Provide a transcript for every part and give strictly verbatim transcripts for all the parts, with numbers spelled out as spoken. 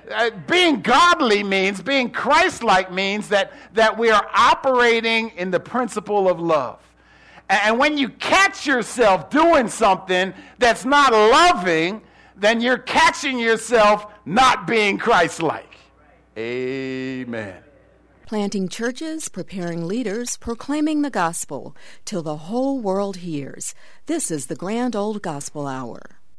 uh, being godly means, being Christ-like means that, that we are operating in the principle of love. And when you catch yourself doing something that's not loving, then you're catching yourself not being Christ-like. Amen. Planting churches, preparing leaders, proclaiming the gospel till the whole world hears. This is the Grand Old Gospel Hour.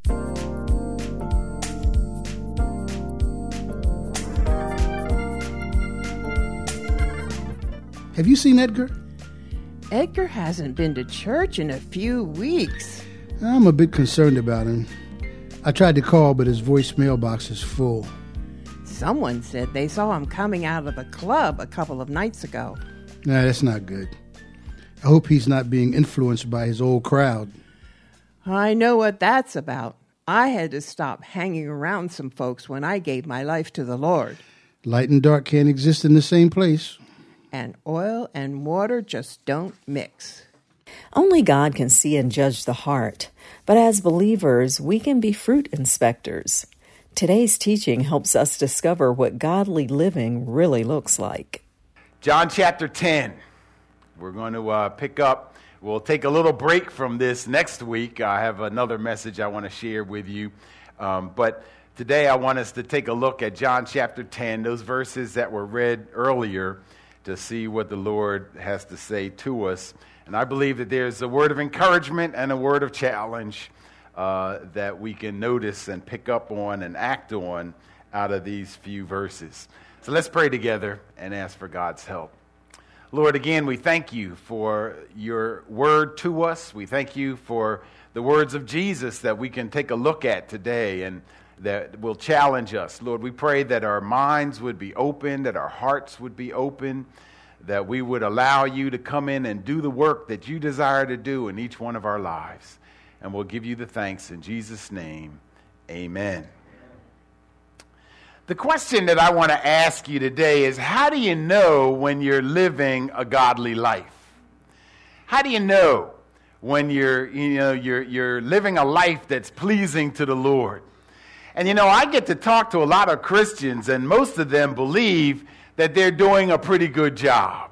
Have you seen Edgar? Edgar hasn't been to church in a few weeks. I'm a bit concerned about him. I tried to call, but his voicemail box is full. Someone said they saw him coming out of the club a couple of nights ago. Nah, that's not good. I hope he's not being influenced by his old crowd. I know what that's about. I had to stop hanging around some folks when I gave my life to the Lord. Light and dark can't exist in the same place. And oil and water just don't mix. Only God can see and judge the heart, but as believers, we can be fruit inspectors. Today's teaching helps us discover what godly living really looks like. John chapter ten. We're going to uh, pick up. We'll take a little break from this next week. I have another message I want to share with you. Um, but today I want us to take a look at John chapter ten, those verses that were read earlier, to see what the Lord has to say to us. And I believe that there's a word of encouragement and a word of challenge uh, that we can notice and pick up on and act on out of these few verses. So let's pray together and ask for God's help. Lord, again, we thank you for your word to us. We thank you for the words of Jesus that we can take a look at today and that will challenge us. Lord, we pray that our minds would be open, that our hearts would be open, that we would allow you to come in and do the work that you desire to do in each one of our lives. And we'll give you the thanks in Jesus' name. Amen. The question that I want to ask you today is, how do you know when you're living a godly life? How do you know when you're, you know, you're, you're living a life that's pleasing to the Lord? And, you know, I get to talk to a lot of Christians, and most of them believe that they're doing a pretty good job.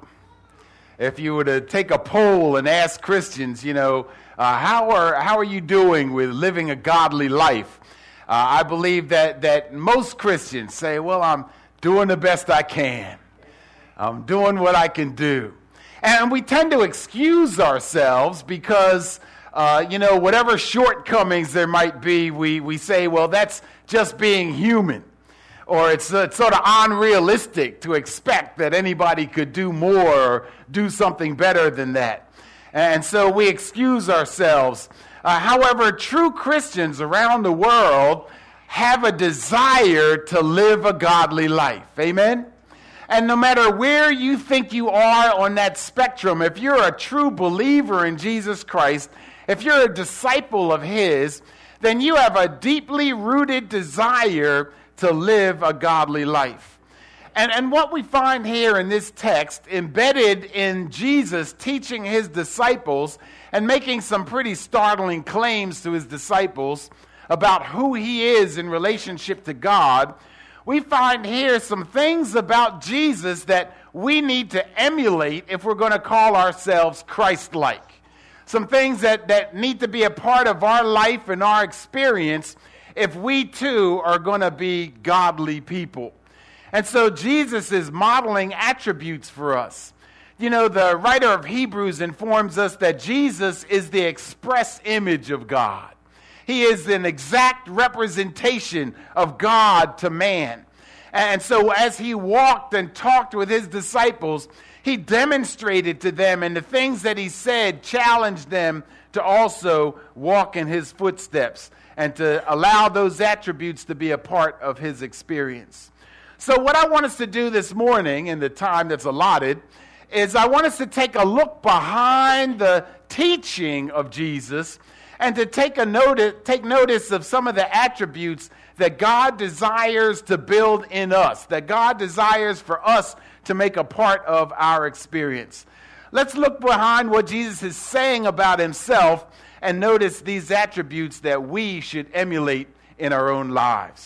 If you were to take a poll and ask Christians, you know, uh, how are how are you doing with living a godly life? Uh, I believe that, that most Christians say, well, I'm doing the best I can. I'm doing what I can do. And we tend to excuse ourselves because, uh, you know, whatever shortcomings there might be, we, we say, well, that's just being human. Or it's, uh, it's sort of unrealistic to expect that anybody could do more or do something better than that. And so we excuse ourselves. Uh, however, true Christians around the world have a desire to live a godly life. Amen? And no matter where you think you are on that spectrum, if you're a true believer in Jesus Christ, if you're a disciple of His, then you have a deeply rooted desire to live a godly life. And, and what we find here in this text, embedded in Jesus teaching His disciples and making some pretty startling claims to His disciples about who He is in relationship to God, we find here some things about Jesus that we need to emulate if we're going to call ourselves Christ-like. Some things that, that need to be a part of our life and our experience if we too are going to be godly people. And so Jesus is modeling attributes for us. You know, the writer of Hebrews informs us that Jesus is the express image of God. He is an exact representation of God to man. And so as He walked and talked with His disciples, He demonstrated to them, and the things that He said challenged them to also walk in His footsteps and to allow those attributes to be a part of His experience. So what I want us to do this morning in the time that's allotted is I want us to take a look behind the teaching of Jesus and to take a notice, take notice of some of the attributes that God desires to build in us, that God desires for us to make a part of our experience. Let's look behind what Jesus is saying about Himself and notice these attributes that we should emulate in our own lives.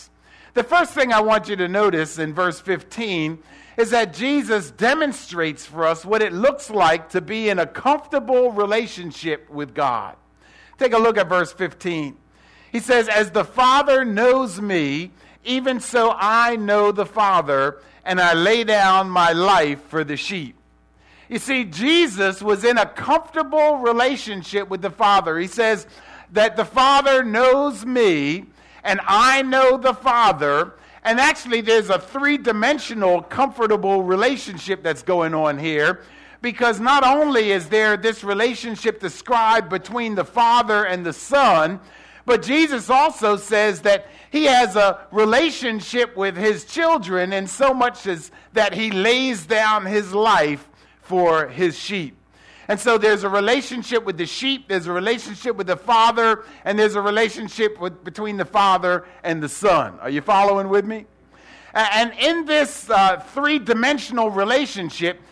The first thing I want you to notice in verse fifteen is that Jesus demonstrates for us what it looks like to be in a comfortable relationship with God. Take a look at verse fifteen. He says, "As the Father knows me, even so I know the Father, and I lay down my life for the sheep." You see, Jesus was in a comfortable relationship with the Father. He says that the Father knows me, and I know the Father. And actually, there's a three-dimensional, comfortable relationship that's going on here, because not only is there this relationship described between the Father and the Son, but Jesus also says that he has a relationship with his children, in so much as that he lays down his life for his sheep. And so there's a relationship with the sheep, there's a relationship with the Father, and there's a relationship with, between the Father and the Son. Are you following with me? And in this uh, three-dimensional relationship,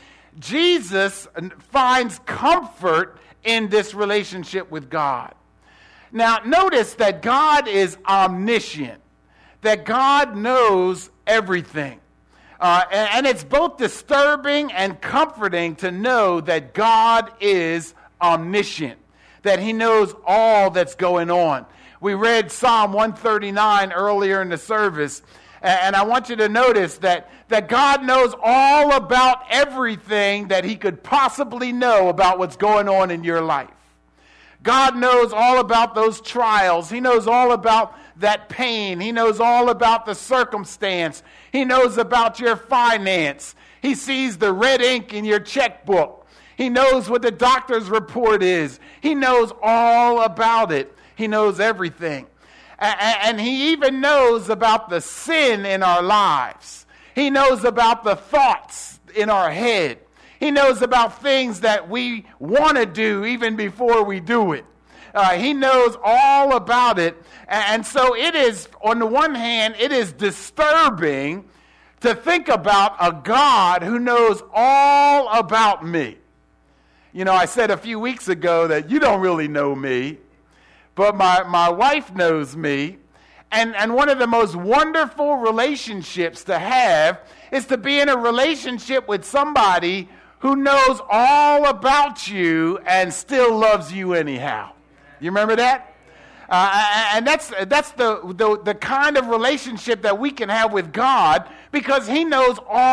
Jesus finds comfort in this relationship with God. Now, notice that God is omniscient, that God knows everything. Uh, and, and it's both disturbing and comforting to know that God is omniscient, that he knows all that's going on. We read Psalm one thirty-nine earlier in the service, and, and I want you to notice that, that God knows all about everything that he could possibly know about what's going on in your life. God knows all about those trials. He knows all about that pain. He knows all about the circumstance. He knows about your finance. He sees the red ink in your checkbook. He knows what the doctor's report is. He knows all about it. He knows everything. And he even knows about the sin in our lives. He knows about the thoughts in our head. He knows about things that we want to do even before we do it. Uh, he knows all about it. And so it is, on the one hand, it is disturbing to think about a God who knows all about me. You know, I said a few weeks ago that you don't really know me, but my, my wife knows me. And, and one of the most wonderful relationships to have is to be in a relationship with somebody who knows all about you and still loves you anyhow. You remember that? Uh, and that's that's the, the, the kind of relationship that we can have with God, because he knows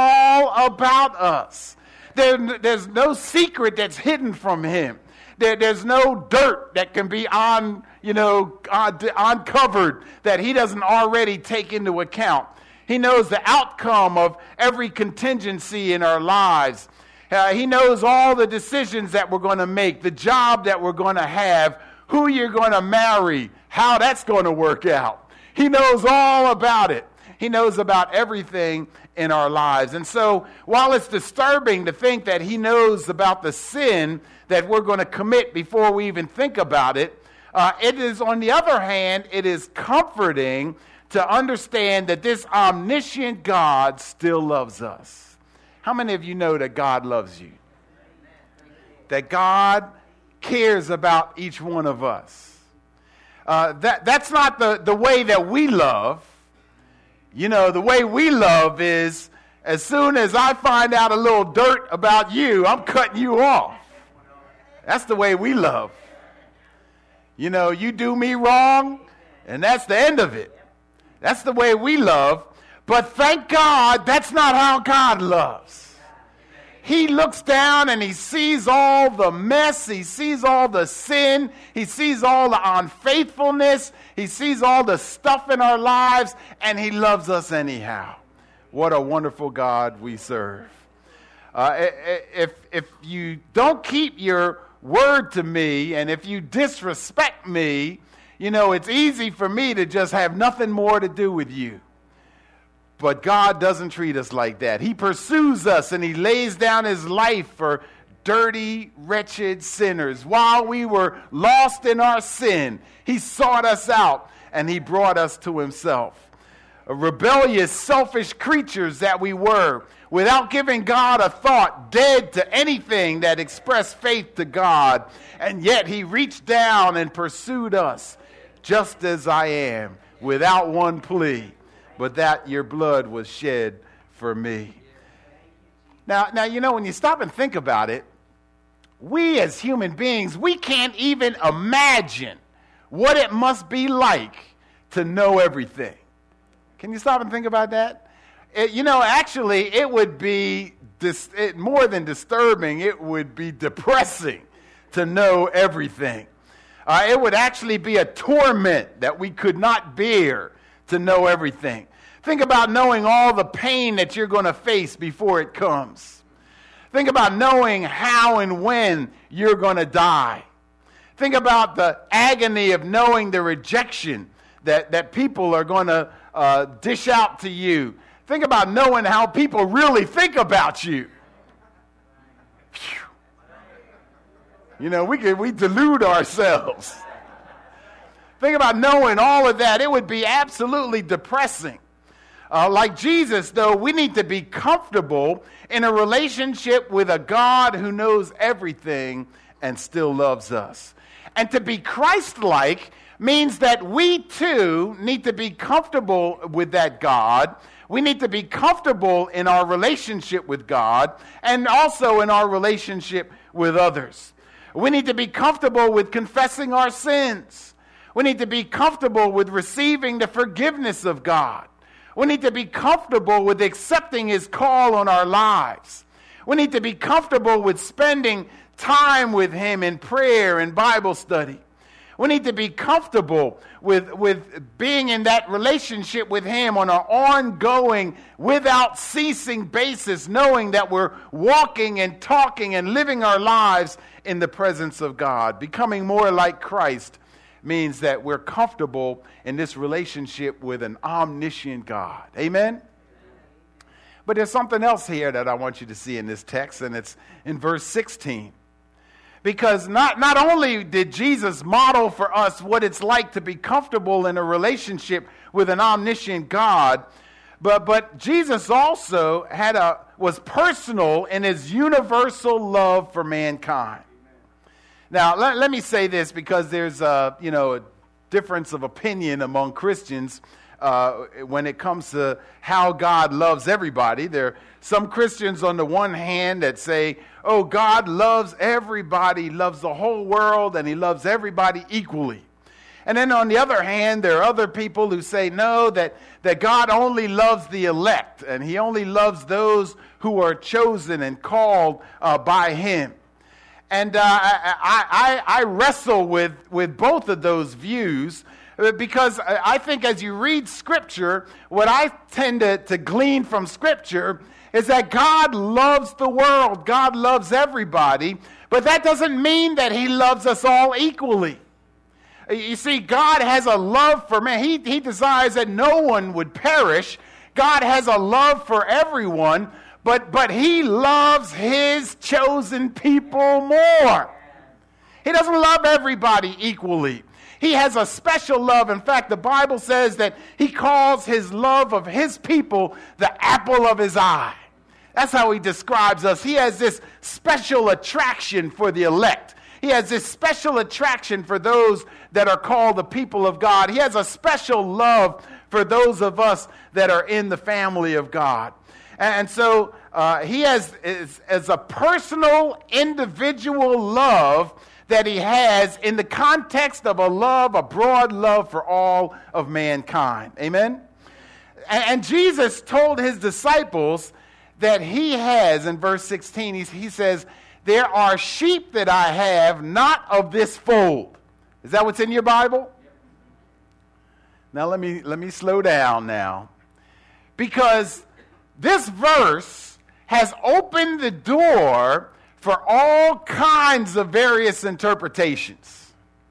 all about us. There, there's no secret that's hidden from him. There, there's no dirt that can be on, you know, on, uncovered that he doesn't already take into account. He knows the outcome of every contingency in our lives. Uh, he knows all the decisions that we're going to make, the job that we're going to have, who you're going to marry, how that's going to work out. He knows all about it. He knows about everything in our lives. And so while it's disturbing to think that he knows about the sin that we're going to commit before we even think about it, uh, it is, on the other hand, it is comforting to understand that this omniscient God still loves us. How many of you know that God loves you? That God cares about each one of us. Uh, that, that's not the, the way that we love. You know, the way we love is, as soon as I find out a little dirt about you, I'm cutting you off. That's the way we love. You know, you do me wrong, and that's the end of it. That's the way we love. But thank God, that's not how God loves. He looks down and he sees all the mess. He sees all the sin. He sees all the unfaithfulness. He sees all the stuff in our lives, and he loves us anyhow. What a wonderful God we serve. Uh, if, if you don't keep your word to me, and if you disrespect me, you know, it's easy for me to just have nothing more to do with you. But God doesn't treat us like that. He pursues us, and he lays down his life for dirty, wretched sinners. While we were lost in our sin, he sought us out, and he brought us to himself. Rebellious, selfish creatures that we were, without giving God a thought, dead to anything that expressed faith to God, and yet he reached down and pursued us, just as I am, without one plea. but that your blood was shed for me. Now, now, you know, when you stop and think about it, we as human beings, we can't even imagine what it must be like to know everything. Can you stop and think about that? It, you know, actually, it would be dis- it, more than disturbing. It would be depressing to know everything. Uh, it would actually be a torment that we could not bear to know everything. Think about knowing all the pain that you're going to face before it comes. Think about knowing how and when you're going to die. Think about the agony of knowing the rejection that, that people are going to uh, dish out to you. Think about knowing how people really think about you. Phew. You know, we can, we delude ourselves. Think about knowing all of that. It would be absolutely depressing. Uh, like Jesus, though, we need to be comfortable in a relationship with a God who knows everything and still loves us. And to be Christ-like means that we, too, need to be comfortable with that God. We need to be comfortable in our relationship with God and also in our relationship with others. We need to be comfortable with confessing our sins. We need to be comfortable with receiving the forgiveness of God. We need to be comfortable with accepting His call on our lives. We need to be comfortable with spending time with Him in prayer and Bible study. We need to be comfortable with, with being in that relationship with Him on an ongoing, without ceasing basis, knowing that we're walking and talking and living our lives in the presence of God. Becoming more like Christ means that we're comfortable in this relationship with an omniscient God. Amen? But there's something else here that I want you to see in this text, and it's in verse sixteen. Because not, not only did Jesus model for us what it's like to be comfortable in a relationship with an omniscient God, but, but Jesus also had a was personal in His universal love for mankind. Now, let, let me say this, because there's a, you know, a difference of opinion among Christians uh, when it comes to how God loves everybody. There are some Christians on the one hand that say, oh, God loves everybody, loves the whole world, and He loves everybody equally. And then on the other hand, there are other people who say, no, that, that God only loves the elect, and He only loves those who are chosen and called uh, by Him. And uh, I, I, I wrestle with, with both of those views, because I think as you read Scripture, what I tend to, to glean from Scripture is that God loves the world. God loves everybody, but that doesn't mean that He loves us all equally. You see, God has a love for man. He, he desires that no one would perish. God has a love for everyone, but, but He loves His chosen people more. He doesn't love everybody equally. He has a special love. In fact, the Bible says that He calls His love of His people the apple of His eye. That's how He describes us. He has this special attraction for the elect. He has this special attraction for those that are called the people of God. He has a special love for those of us that are in the family of God. And so uh, He has is, is a personal, individual love that He has in the context of a love, a broad love for all of mankind. Amen? And, and Jesus told His disciples that He has, in verse sixteen, he, he says, there are sheep that I have, not of this fold. Is that what's in your Bible? Now let me, let me slow down now. Because this verse has opened the door for all kinds of various interpretations.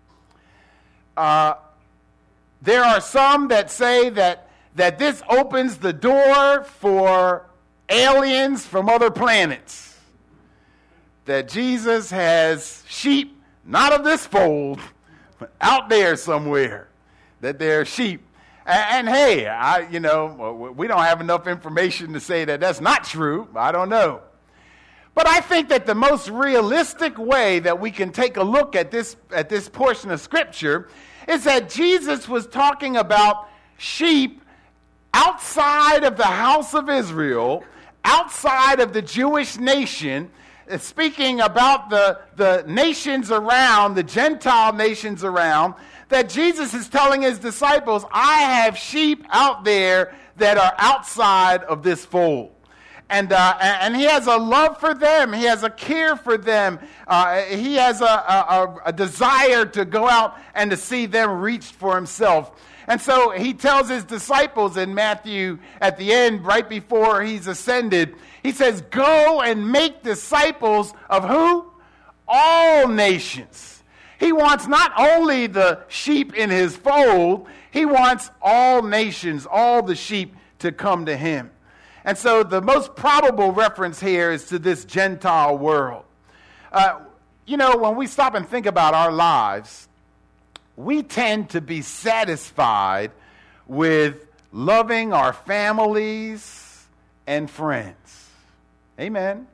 Uh, there are some that say that, that this opens the door for aliens from other planets. That Jesus has sheep, not of this fold, but out there somewhere. That they're sheep. And, and hey, I, you know, we don't have enough information to say that that's not true. I don't know. But I think that the most realistic way that we can take a look at this at this portion of Scripture is that Jesus was talking about sheep outside of the house of Israel, outside of the Jewish nation, speaking about the, the nations around, the Gentile nations around, that Jesus is telling his disciples, I have sheep out there that are outside of this fold. And, uh, and he has a love for them. He has a care for them. Uh, he has a, a, a desire to go out and to see them reached for himself. And so he tells his disciples in Matthew at the end, right before he's ascended, he says, go and make disciples of who? All nations. He wants not only the sheep in his fold, he wants all nations, all the sheep to come to him. And so the most probable reference here is to this Gentile world. Uh, you know, when we stop and think about our lives, we tend to be satisfied with loving our families and friends. Amen.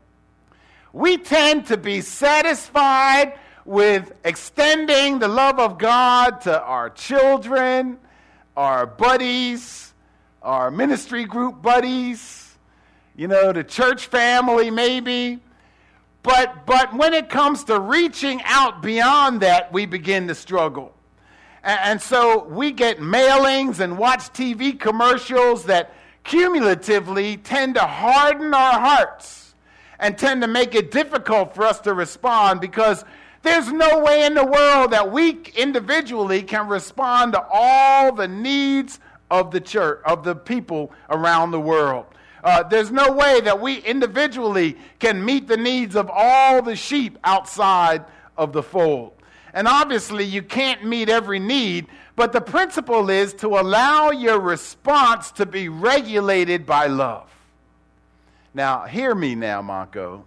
We tend to be satisfied with extending the love of God to our children, our buddies, our ministry group buddies, you know, the church family maybe. But, but when it comes to reaching out beyond that, we begin to struggle. And, and so we get mailings and watch T V commercials that cumulatively tend to harden our hearts and tend to make it difficult for us to respond, because there's no way in the world that we individually can respond to all the needs of the church, of the people around the world. Uh, there's no way that we individually can meet the needs of all the sheep outside of the fold. And obviously you can't meet every need, but the principle is to allow your response to be regulated by love. Now, hear me now, Monco.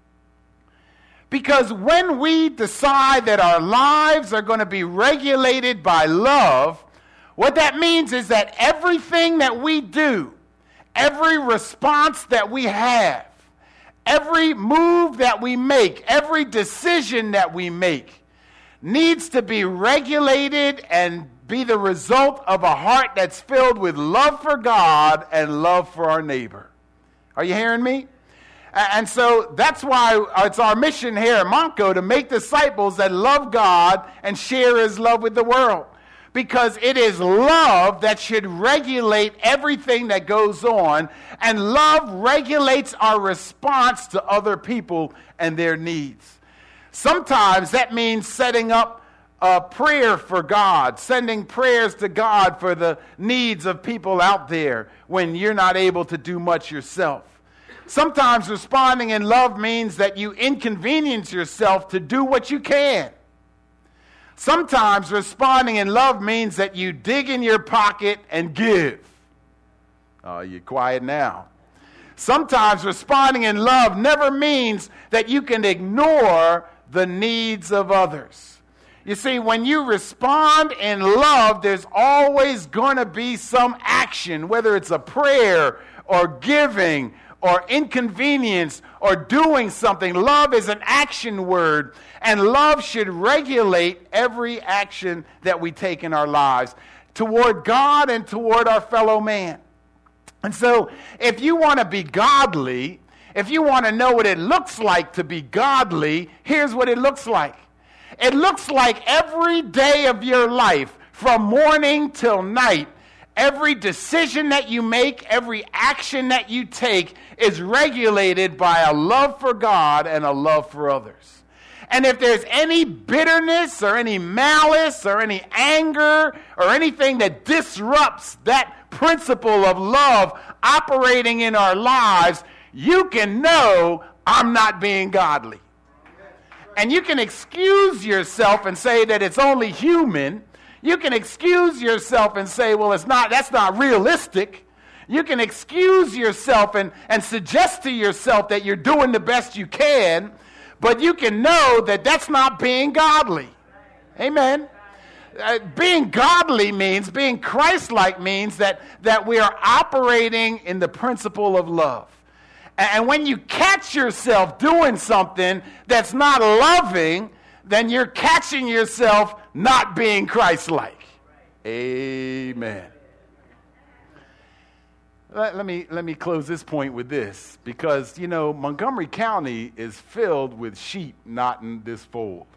Because when we decide that our lives are going to be regulated by love, what that means is that everything that we do, every response that we have, every move that we make, every decision that we make needs to be regulated and be the result of a heart that's filled with love for God and love for our neighbor. Are you hearing me? And so that's why it's our mission here at Monco to make disciples that love God and share his love with the world. Because it is love that should regulate everything that goes on, and love regulates our response to other people and their needs. Sometimes that means setting up a prayer for God, sending prayers to God for the needs of people out there when you're not able to do much yourself. Sometimes responding in love means that you inconvenience yourself to do what you can. Sometimes responding in love means that you dig in your pocket and give. Oh, you're quiet now. Sometimes responding in love never means that you can ignore the needs of others. You see, when you respond in love, there's always going to be some action, whether it's a prayer or giving or inconvenience or doing something. Love is an action word, and love should regulate every action that we take in our lives toward God and toward our fellow man. And so if you want to be godly, if you want to know what it looks like to be godly, here's what it looks like. It looks like every day of your life, from morning till night, every decision that you make, every action that you take is regulated by a love for God and a love for others. And if there's any bitterness or any malice or any anger or anything that disrupts that principle of love operating in our lives, you can know I'm not being godly. And you can excuse yourself and say that it's only human. You can excuse yourself and say, well, it's not, that's not realistic. You can excuse yourself and, and suggest to yourself that you're doing the best you can, but you can know that that's not being godly. Amen. Uh, being godly means, being Christ-like means that, that we are operating in the principle of love. And when you catch yourself doing something that's not loving, then you're catching yourself not being Christ-like. Amen. let, let me let me close this point with this, because, you know, Montgomery County is filled with sheep not in this fold.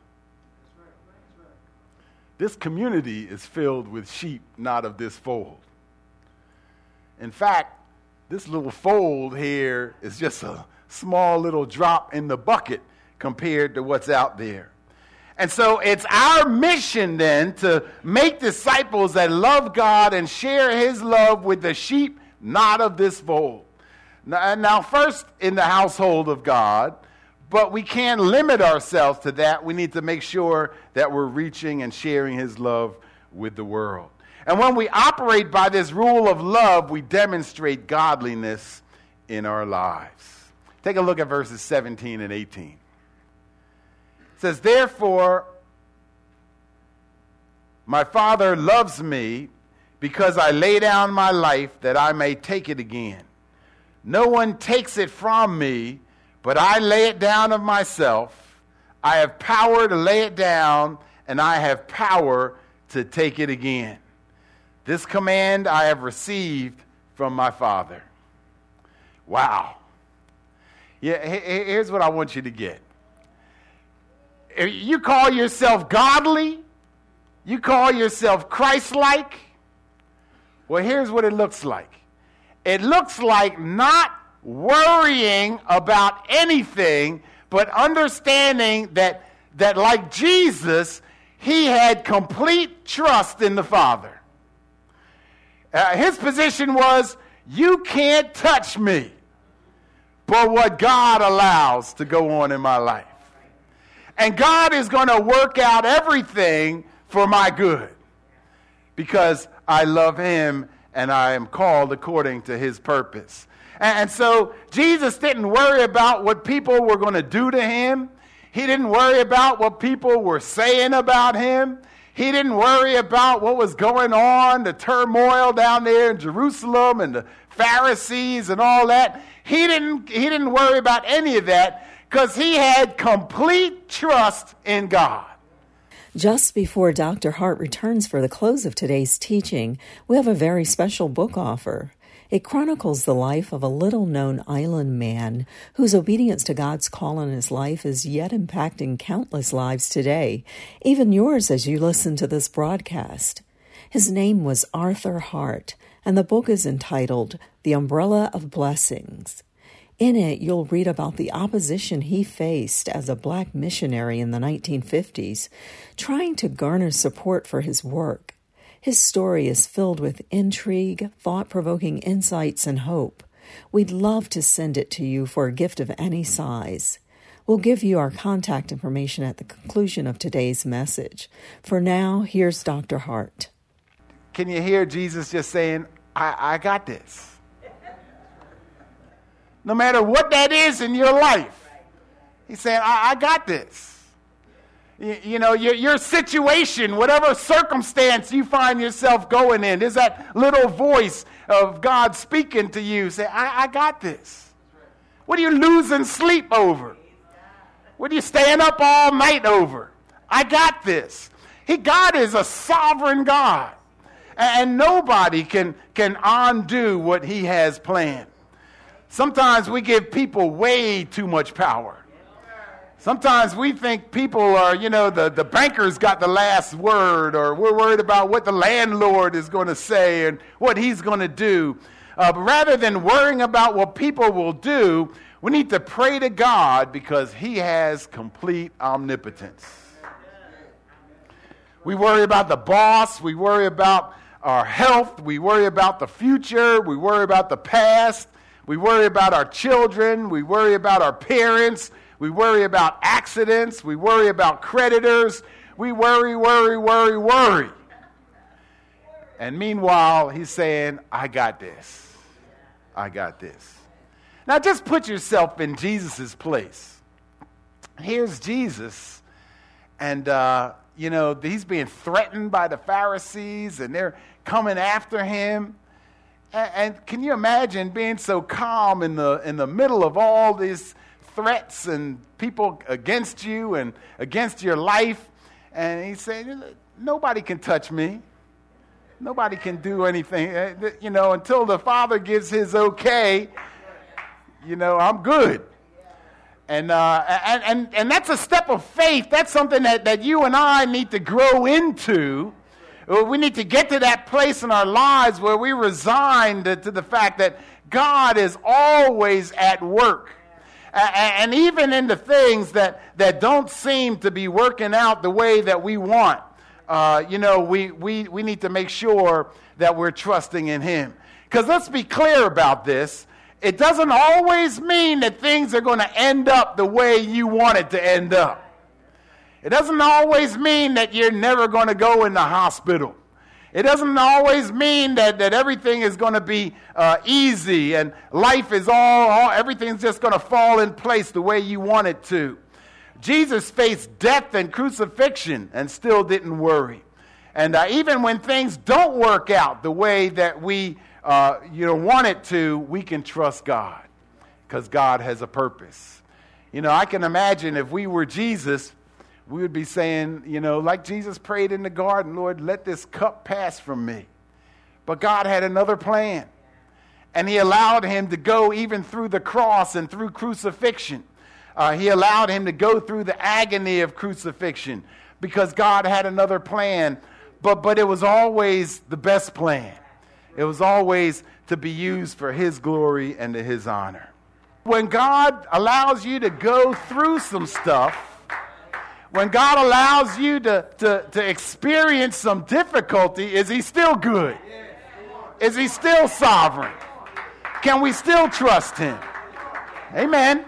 This community is filled with sheep not of this fold. In fact, this little fold here is just a small little drop in the bucket compared to what's out there. And so it's our mission then to make disciples that love God and share his love with the sheep not of this fold. Now, now first in the household of God, but we can't limit ourselves to that. We need to make sure that we're reaching and sharing his love with the world. And when we operate by this rule of love, we demonstrate godliness in our lives. Take a look at verses seventeen and eighteen. It says, therefore, my Father loves me because I lay down my life that I may take it again. No one takes it from me, but I lay it down of myself. I have power to lay it down, and I have power to take it again. This command I have received from my Father. Wow. Yeah, here's what I want you to get. If you call yourself godly, you call yourself Christ-like, well, here's what it looks like. It looks like not worrying about anything, but understanding that, that like Jesus, he had complete trust in the Father. Uh, his position was, you can't touch me, but what God allows to go on in my life. And God is going to work out everything for my good, because I love him and I am called according to his purpose. And, and so Jesus didn't worry about what people were going to do to him. He didn't worry about what people were saying about him. He didn't worry about what was going on, the turmoil down there in Jerusalem and the Pharisees and all that. He didn't, he didn't worry about any of that because he had complete trust in God. Just before Doctor Hart returns for the close of today's teaching, we have a very special book offer. It chronicles the life of a little-known island man whose obedience to God's call in his life is yet impacting countless lives today, even yours as you listen to this broadcast. His name was Arthur Hart, and the book is entitled The Umbrella of Blessings. In it, you'll read about the opposition he faced as a black missionary in the nineteen fifties, trying to garner support for his work. His story is filled with intrigue, thought-provoking insights, and hope. We'd love to send it to you for a gift of any size. We'll give you our contact information at the conclusion of today's message. For now, here's Doctor Hart. Can you hear Jesus just saying, I, I got this? No matter what that is in your life, he's saying, I, I got this. You, you know, your, your situation, whatever circumstance you find yourself going in, there's that little voice of God speaking to you. Say, I, I got this. What are you losing sleep over? What are you staying up all night over? I got this. He, God is a sovereign God. And, and nobody can, can undo what he has planned. Sometimes we give people way too much power. Sometimes we think people are, you know, the, the banker's got the last word, or we're worried about what the landlord is going to say and what he's going to do. Uh, but rather than worrying about what people will do, we need to pray to God because he has complete omnipotence. We worry about the boss. We worry about our health. We worry about the future. We worry about the past. We worry about our children. We worry about our parents. We worry about accidents. We worry about creditors. We worry, worry, worry, worry. And meanwhile, he's saying, I got this. I got this. Now just put yourself in Jesus' place. Here's Jesus, and, uh, you know, he's being threatened by the Pharisees, and they're coming after him. And, and can you imagine being so calm in the in the middle of all these threats and people against you and against your life? And he's saying, nobody can touch me. Nobody can do anything. You know, until the Father gives his okay, you know, I'm good. And, uh, and, and, and that's a step of faith. That's something that, that you and I need to grow into. We need to get to that place in our lives where we resign to, to the fact that God is always at work. And even in the things that, that don't seem to be working out the way that we want, uh, you know, we, we, we need to make sure that we're trusting in him. Because let's be clear about this. It doesn't always mean that things are going to end up the way you want it to end up. It doesn't always mean that you're never going to go in the hospital. It doesn't always mean that, that everything is going to be uh, easy and life is all, all, everything's just going to fall in place the way you want it to. Jesus faced death and crucifixion and still didn't worry. And uh, even when things don't work out the way that we uh, you know, want it to, we can trust God because God has a purpose. You know, I can imagine if we were Jesus, we would be saying, you know, like Jesus prayed in the garden, Lord, let this cup pass from me. But God had another plan. And he allowed him to go even through the cross and through crucifixion. Uh, he allowed him to go through the agony of crucifixion because God had another plan. But, but it was always the best plan. It was always to be used for his glory and to his honor. When God allows you to go through some stuff, when God allows you to, to, to experience some difficulty, is he still good? Is he still sovereign? Can we still trust him? Amen.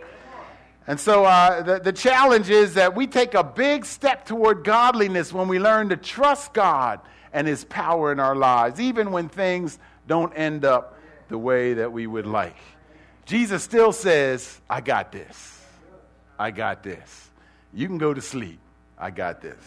And so uh, the, the challenge is that we take a big step toward godliness when we learn to trust God and his power in our lives, even when things don't end up the way that we would like. Jesus still says, I got this. I got this. You can go to sleep. I got this.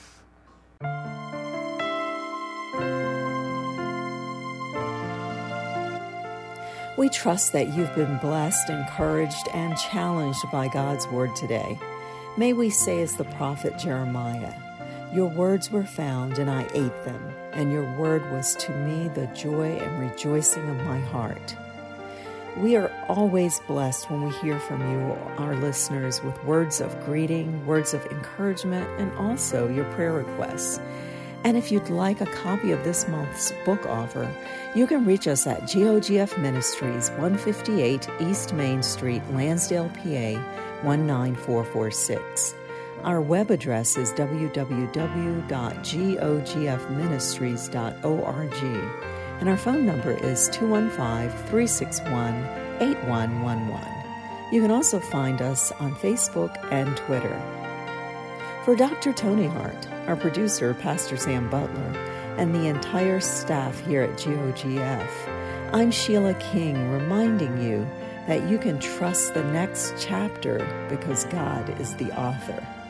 We trust that you've been blessed, encouraged, and challenged by God's word today. May we say as the prophet Jeremiah, your words were found and I ate them, and your word was to me the joy and rejoicing of my heart. We are always blessed when we hear from you, our listeners, with words of greeting, words of encouragement, and also your prayer requests. And if you'd like a copy of this month's book offer, you can reach us at G O G F Ministries, one fifty-eight East Main Street, Lansdale, P A, one nine four four six. Our web address is w w w dot gogf ministries dot org, and our phone number is two one five, three six one, eight one one one. You can also find us on Facebook and Twitter. For Doctor Tony Hart, our producer, Pastor Sam Butler, and the entire staff here at G O G F, I'm Sheila King, reminding you that you can trust the next chapter because God is the author.